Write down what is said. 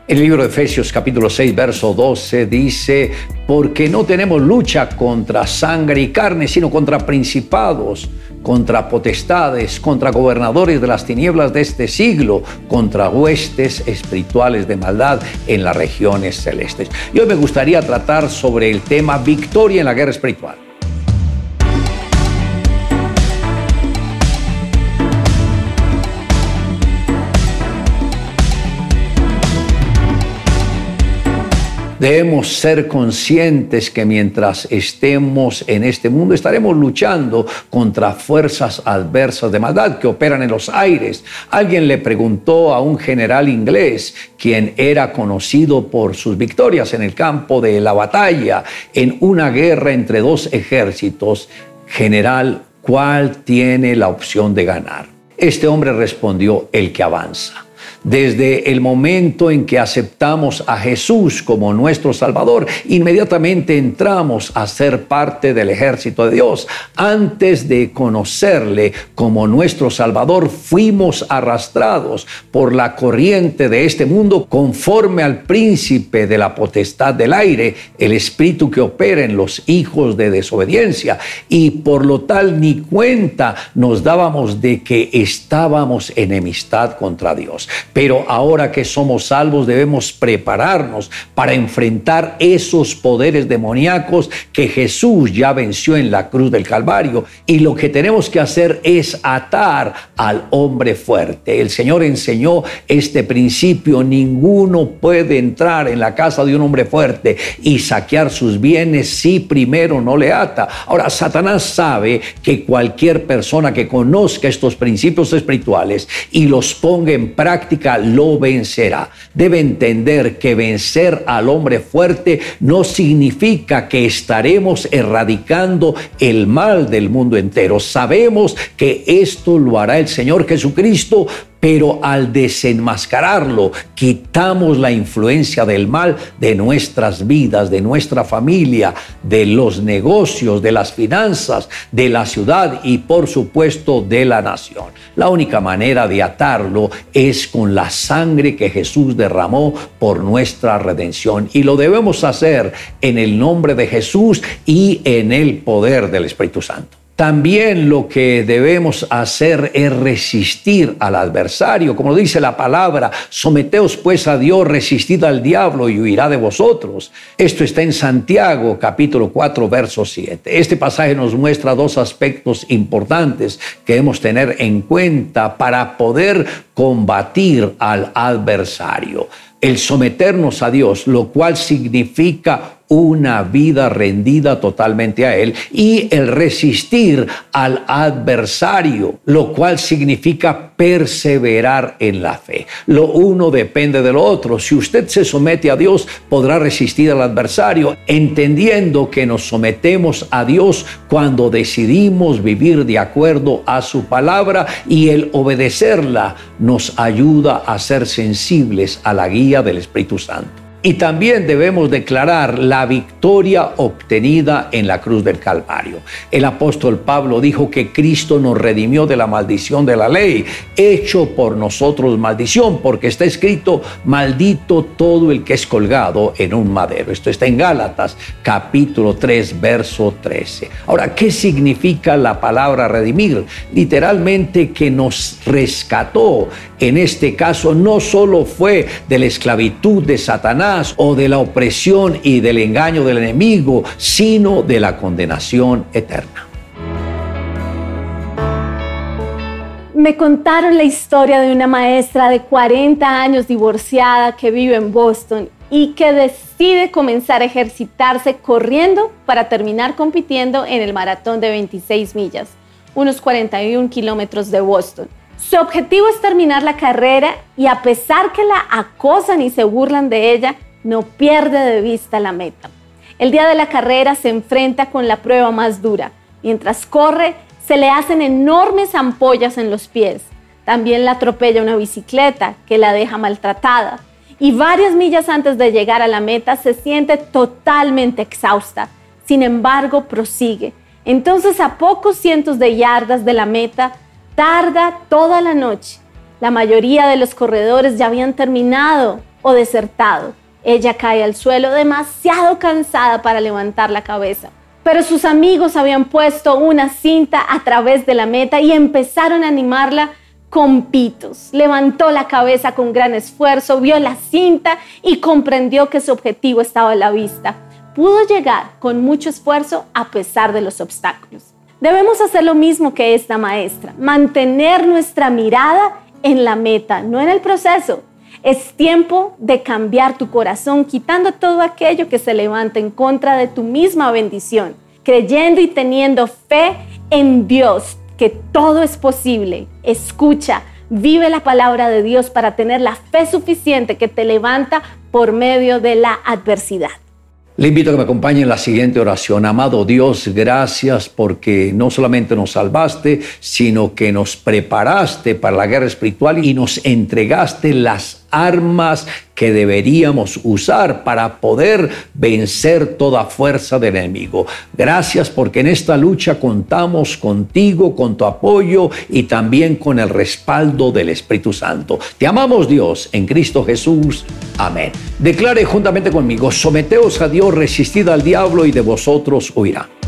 El libro de Efesios capítulo 6, verso 12 dice: porque no tenemos lucha contra sangre y carne, sino contra principados, contra potestades, contra gobernadores de las tinieblas de este siglo, contra huestes espirituales de maldad en las regiones celestes. Y hoy me gustaría tratar sobre el tema victoria en la guerra espiritual. Debemos ser conscientes que mientras estemos en este mundo estaremos luchando contra fuerzas adversas de maldad que operan en los aires. Alguien le preguntó a un general inglés, quien era conocido por sus victorias en el campo de la batalla, en una guerra entre dos ejércitos: general, ¿cuál tiene la opción de ganar? Este hombre respondió: el que avanza. Desde el momento en que aceptamos a Jesús como nuestro Salvador, inmediatamente entramos a ser parte del ejército de Dios. Antes de conocerle como nuestro Salvador, fuimos arrastrados por la corriente de este mundo conforme al príncipe de la potestad del aire, el espíritu que opera en los hijos de desobediencia, y por lo tal ni cuenta nos dábamos de que estábamos en enemistad contra Dios. Pero ahora que somos salvos, debemos prepararnos para enfrentar esos poderes demoníacos que Jesús ya venció en la cruz del Calvario. Y lo que tenemos que hacer es atar al hombre fuerte. El Señor enseñó este principio: ninguno puede entrar en la casa de un hombre fuerte y saquear sus bienes si primero no le ata. Ahora, Satanás sabe que cualquier persona que conozca estos principios espirituales y los ponga en práctica lo vencerá. Debe entender que vencer al hombre fuerte no significa que estaremos erradicando el mal del mundo entero. Sabemos que esto lo hará el Señor Jesucristo, pero al desenmascararlo, quitamos la influencia del mal de nuestras vidas, de nuestra familia, de los negocios, de las finanzas, de la ciudad y por supuesto de la nación. La única manera de atarlo es con la sangre que Jesús derramó por nuestra redención, y lo debemos hacer en el nombre de Jesús y en el poder del Espíritu Santo. También lo que debemos hacer es resistir al adversario. Como dice la palabra: someteos pues a Dios, resistid al diablo y huirá de vosotros. Esto está en Santiago capítulo 4 verso 7. Este pasaje nos muestra dos aspectos importantes que debemos tener en cuenta para poder combatir al adversario. El someternos a Dios, lo cual significa una vida rendida totalmente a Él, y el resistir al adversario, lo cual significa perseverar en la fe. Lo uno depende de lo otro. Si usted se somete a Dios, podrá resistir al adversario, entendiendo que nos sometemos a Dios cuando decidimos vivir de acuerdo a su palabra, y el obedecerla nos ayuda a ser sensibles a la guía del Espíritu Santo. Y también debemos declarar la victoria obtenida en la cruz del Calvario. El apóstol Pablo dijo que Cristo nos redimió de la maldición de la ley, hecho por nosotros maldición, porque está escrito: maldito todo el que es colgado en un madero. Esto está en Gálatas capítulo 3 verso 13. Ahora, ¿qué significa la palabra redimir? Literalmente que nos rescató. En este caso no solo fue de la esclavitud de Satanás o de la opresión y del engaño del enemigo, sino de la condenación eterna. Me contaron la historia de una maestra de 40 años divorciada que vive en Boston y que decide comenzar a ejercitarse corriendo para terminar compitiendo en el maratón de 26 millas, unos 41 kilómetros de Boston. Su objetivo es terminar la carrera, y a pesar que la acosan y se burlan de ella, no pierde de vista la meta. El día de la carrera se enfrenta con la prueba más dura. Mientras corre, se le hacen enormes ampollas en los pies. También la atropella una bicicleta que la deja maltratada. Y varias millas antes de llegar a la meta se siente totalmente exhausta. Sin embargo, prosigue. Entonces, a pocos cientos de yardas de la meta, tarda toda la noche. La mayoría de los corredores ya habían terminado, o desertado. Ella cae al suelo demasiado cansada para levantar la cabeza. Pero sus amigos habían puesto una cinta a través de la meta y empezaron a animarla con pitos. Levantó la cabeza con gran esfuerzo, vio la cinta y comprendió que su objetivo estaba a la vista. Pudo llegar con mucho esfuerzo a pesar de los obstáculos. Debemos hacer lo mismo que esta maestra, mantener nuestra mirada en la meta, no en el proceso. Es tiempo de cambiar tu corazón, quitando todo aquello que se levanta en contra de tu misma bendición, creyendo y teniendo fe en Dios, que todo es posible. Escucha, vive la palabra de Dios para tener la fe suficiente que te levanta por medio de la adversidad. Le invito a que me acompañe en la siguiente oración. Amado Dios, gracias porque no solamente nos salvaste, sino que nos preparaste para la guerra espiritual y nos entregaste las armas que deberíamos usar para poder vencer toda fuerza del enemigo. Gracias porque en esta lucha contamos contigo, con tu apoyo y también con el respaldo del Espíritu Santo. Te amamos, Dios, en Cristo Jesús. Amén. Declare juntamente conmigo: someteos a Dios, resistid al diablo y de vosotros huirá.